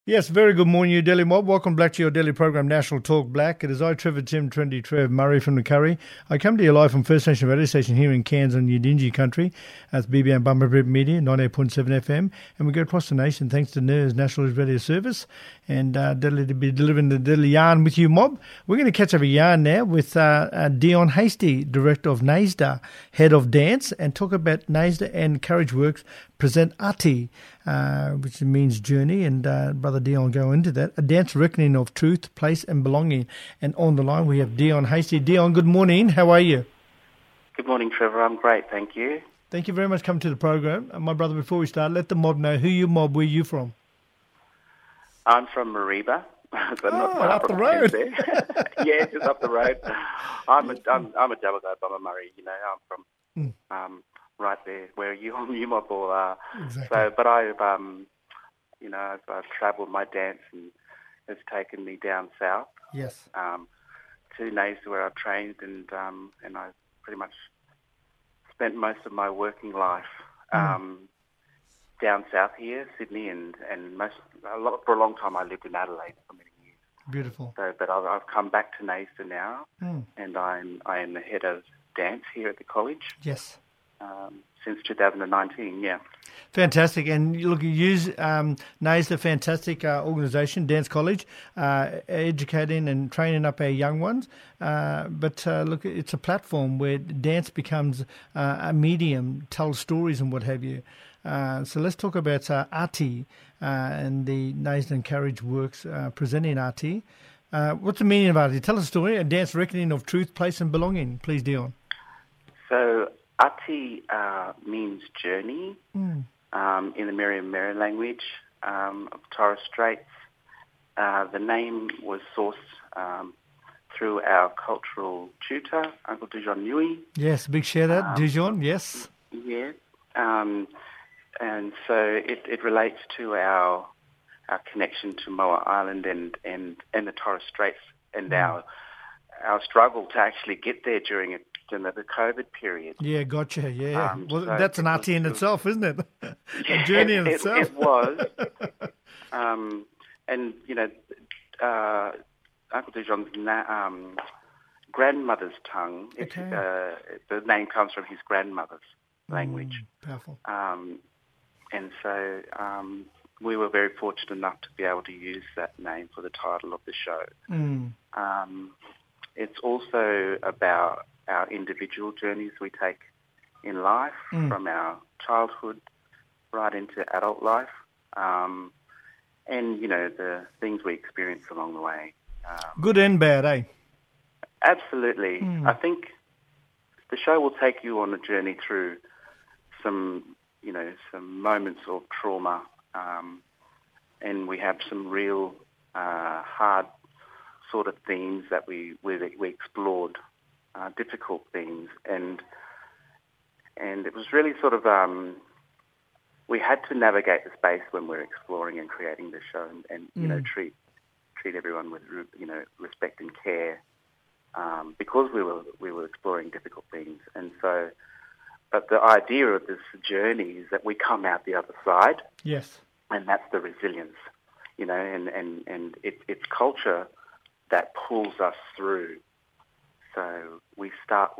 Yes, very good morning, you Daily Mob. Welcome back to your daily program, National Talk Black. It is I, Trevor Tim, Trendy Trev Murray from the Curry. I come to you live from First Nation radio station here in Cairns on Yidinji country. That's BBM Bumper Rip Media, 98.7 FM. And we go across the nation thanks to NERS National Radio Service. And deadly to be delivering the deadly yarn with you, Mob. We're going to catch up a yarn now with Dion Hasty, Director of NAISDA, Head of Dance, and talk about NAISDA and Courage Works present Ati, which means journey, and Brother Dion will go into that. A dance reckoning of truth, place and belonging. And on the line we have Dion Hasty. Dion, good morning. How are you? Good morning, Trevor. I'm great, thank you. Thank you very much for coming to the program. My brother, before we start, let the mob know who you mob, where you from. I'm from Mareeba. So not far up from the road. There. Yeah, just up the road. I'm a Jabbergo, I'm a Murray. I'm from right there where you mob all are. Exactly. So, but I've travelled. My dance and has taken me down south. Yes. To NAISDA where I've trained, and I pretty much spent most of my working life down south here, Sydney, and for a long time I lived in Adelaide for many years. Beautiful. So, but I've come back to NAISDA now, and I am the head of dance here at the college. Yes. Since 2019, yeah. Fantastic. And look, you use NAISDA, fantastic organisation, Dance College, educating and training up our young ones. But look, it's a platform where dance becomes a medium, tell stories and what have you. So let's talk about Ati and the NAISDA and Courage Works presenting Ati. What's the meaning of Ati? Tell us a story, a dance reckoning of truth, place and belonging. Please, Dion. So Ati means journey in the Merriam-Mary language of Torres Straits. The name was sourced through our cultural tutor, Uncle Dujon Nui. Yes, big shout out, Dujon, yes. Yeah. And so it relates to our connection to Moa Island and the Torres Straits and our struggle to actually get there during the COVID period. Yeah, gotcha, yeah. Well, so that's an Ati in itself, isn't it? A journey in itself. It was. And, Uncle Dujon's grandmother's tongue, the name comes from his grandmother's language. Powerful. And so we were very fortunate enough to be able to use that name for the title of the show. It's also about our individual journeys we take in life, from our childhood right into adult life, and, the things we experience along the way. Good and bad, eh? Absolutely. I think the show will take you on a journey through some moments of trauma, and we have some real hard sort of themes that we explored, difficult themes, and it was really sort of we had to navigate the space when we're exploring and creating the show, and treat everyone with respect and care, because we were exploring difficult things, and so. But the idea of this journey is that we come out the other side. Yes. And that's the resilience, and it's culture that pulls us through. So we start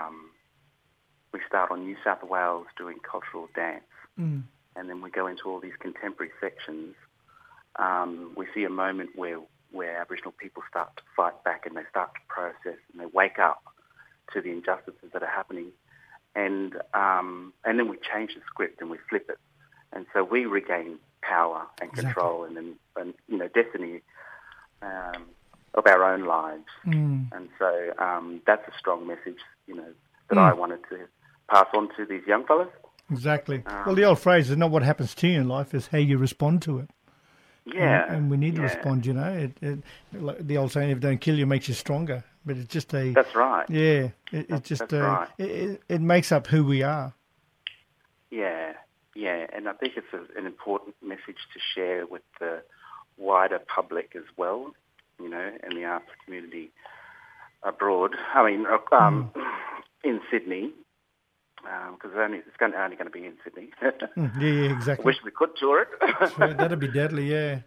on New South Wales doing cultural dance, and then we go into all these contemporary sections. We see a moment where Aboriginal people start to fight back, and they start to process, and they wake up to the injustices that are happening. And then we change the script and we flip it, and so we regain power and control and destiny of our own lives. And so that's a strong message, that I wanted to pass on to these young fellas. Exactly. Well, the old phrase is not what happens to you in life, is how you respond to it. Yeah. And we need to respond. Like the old saying, if it don't kill you, makes you stronger. But it's just a... That's right. Yeah. It makes up who we are. Yeah. And I think it's an important message to share with the wider public as well, and the arts community abroad. I mean, in Sydney, because it's only going to be in Sydney. Yeah, exactly. Wish we could tour it. That'd be deadly, yeah.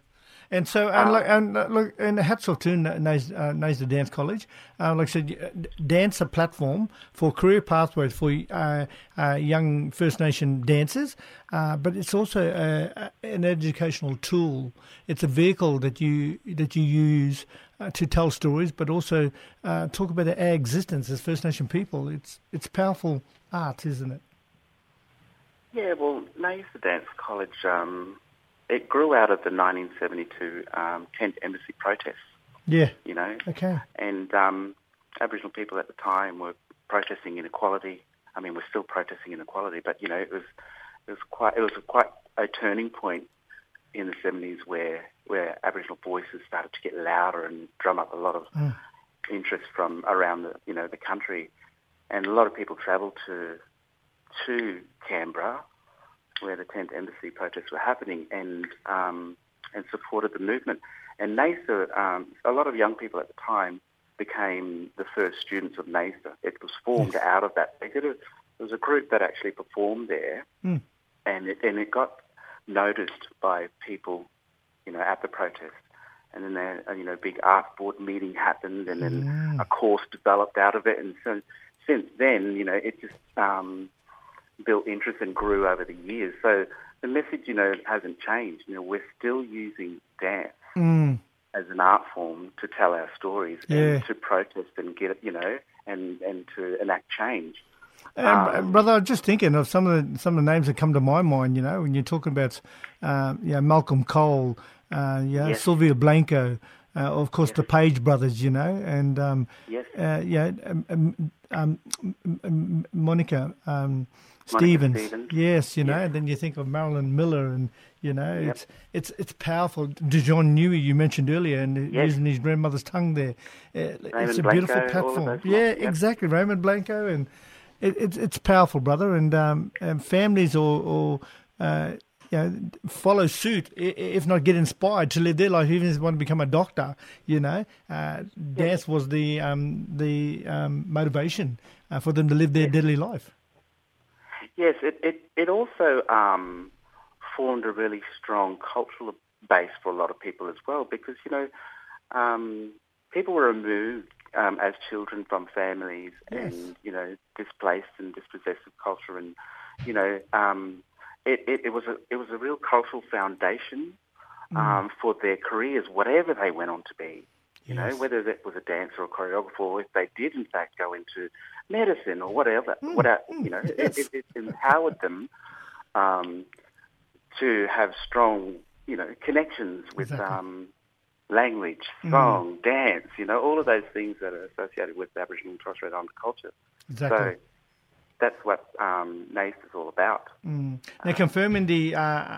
And so, and hats off to Nasda Dance College. Like I said, dance a platform for career pathways for young First Nation dancers, but it's also an educational tool. It's a vehicle that you use to tell stories, but also talk about our existence as First Nation people. It's powerful art, isn't it? Yeah, well, Nasda Dance College, it grew out of the 1972 Tent Embassy protests. Yeah. You know? Okay. And Aboriginal people at the time were protesting inequality. I mean, we're still protesting inequality, but, you know, it was quite a turning point in the 70s where Aboriginal voices started to get louder and drum up a lot of interest from around the country. And a lot of people travelled to Canberra, where the Tent Embassy protests were happening, and supported the movement. And NAISA, a lot of young people at the time became the first students of NAISA. It was formed out of that. There was a group that actually performed there, and it got noticed by people, you know, at the protest. And then there, big art board meeting happened, and then a course developed out of it. And so since then, you know, it just built interest and grew over the years. So the message, you know, hasn't changed. You know, we're still using dance as an art form to tell our stories and to protest and get, you know, and to enact change. Brother, I was just thinking of some of the names that come to my mind. You know, when you're talking about, Malcolm Cole, Sylvia Blanco, of course the Page brothers. You know, and Monica Stevens. Yes, you know, and then you think of Marilyn Miller, and you know, it's powerful. Dijon Newey, you mentioned earlier, and using his grandmother's tongue there. It's a beautiful platform. Exactly, Raymond Blanco, and it's powerful, brother. And families or follow suit, if not get inspired to live their life, even if they want to become a doctor. You know, dance was the motivation for them to live their deadly life. Yes, it also formed a really strong cultural base for a lot of people as well, because, you know, people were removed as children from families and, you know, displaced and dispossessed of culture, and, you know, it was a real cultural foundation for their careers, whatever they went on to be. You know, whether that was a dancer or a choreographer, or if they did in fact go into medicine or whatever, you know, it empowered them to have strong, you know, connections with language, song, dance, you know, all of those things that are associated with Aboriginal and Torres Strait Islander culture. Exactly. So that's what NAISA is all about. Now, confirming the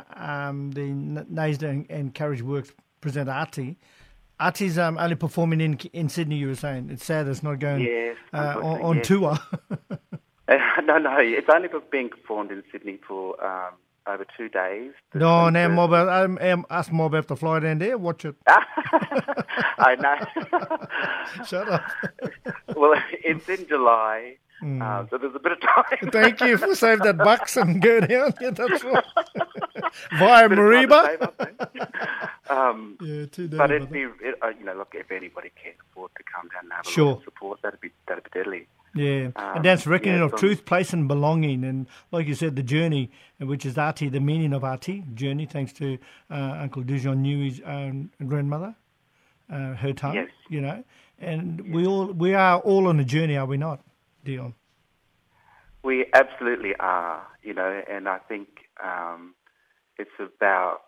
NAISA and Courage Works present Artie. Artie's only performing in Sydney, you were saying. It's sad it's not going on tour. No, it's only being performed in Sydney for over 2 days. No, now us mob have to fly down there, watch it. I know. Shut up. Well, it's in July, so there's a bit of time. Thank you for saving that bucks and go down. Yeah, that's right. Via Mariba. But it'd be, you know, look, if anybody can afford to come down and have a little support, that'd be deadly. Yeah, and that's reckoning of truth, place, and belonging, and like you said, the journey, which is Artie, the meaning of Artie, journey, thanks to Uncle Dijon Newey's grandmother, her tongue. Yes. You know, and we are all on a journey, are we not, Dion? We absolutely are, you know, and I think it's about.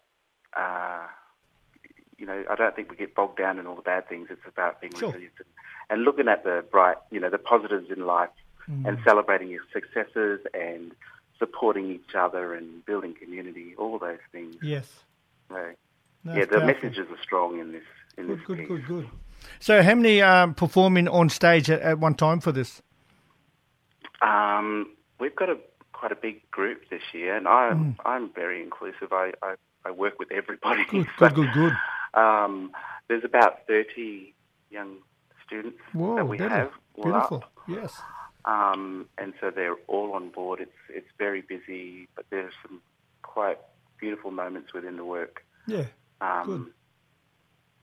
You know, I don't think we get bogged down in all the bad things. It's about being resilient and looking at the bright, you know, the positives in life and celebrating your successes and supporting each other and building community, all those things. Yes. So, the messages are strong in this piece. Good. So how many performing on stage at one time for this? We've got quite a big group this year, and I'm very inclusive. I work with everybody. Good. There's about 30 young students that we have. Beautiful. Yes. And so they're all on board. It's very busy, but there's some quite beautiful moments within the work. Yeah. Good.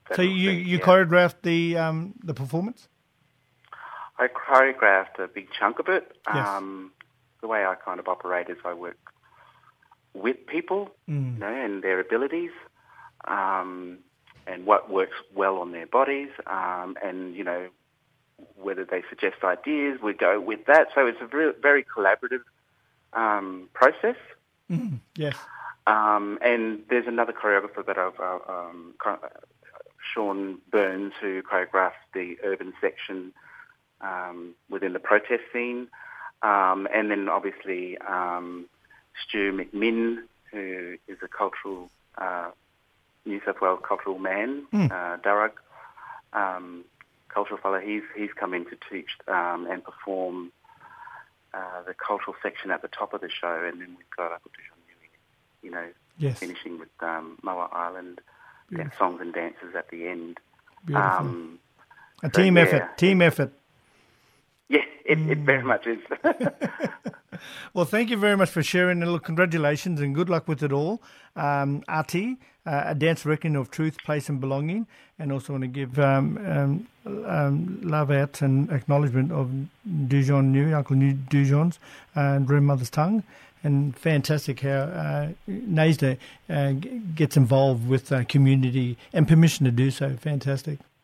So you choreographed the performance? I choreographed a big chunk of it. Yes. The way I kind of operate is I work with people, and their abilities, and what works well on their bodies, and whether they suggest ideas, we go with that. So it's a very, very collaborative process. Yes. And there's another choreographer that I've, Sean Burns, who choreographed the urban section within the protest scene. And then obviously Stu McMinn, who is a cultural, New South Wales cultural man, Darug, cultural fellow. He's come in to teach and perform the cultural section at the top of the show, and then we've got Uncle Dijon, yes. finishing with Moa Island songs and dances at the end. Beautiful. A team effort. Yeah, it very much is. Well, thank you very much for sharing. And look, congratulations and good luck with it all. Ati, a dance reckoning of truth, place and belonging. And also want to give love out and acknowledgement of Dijon New, Uncle New Dijon's grandmother's tongue. And fantastic how NAISDA gets involved with community and permission to do so. Fantastic.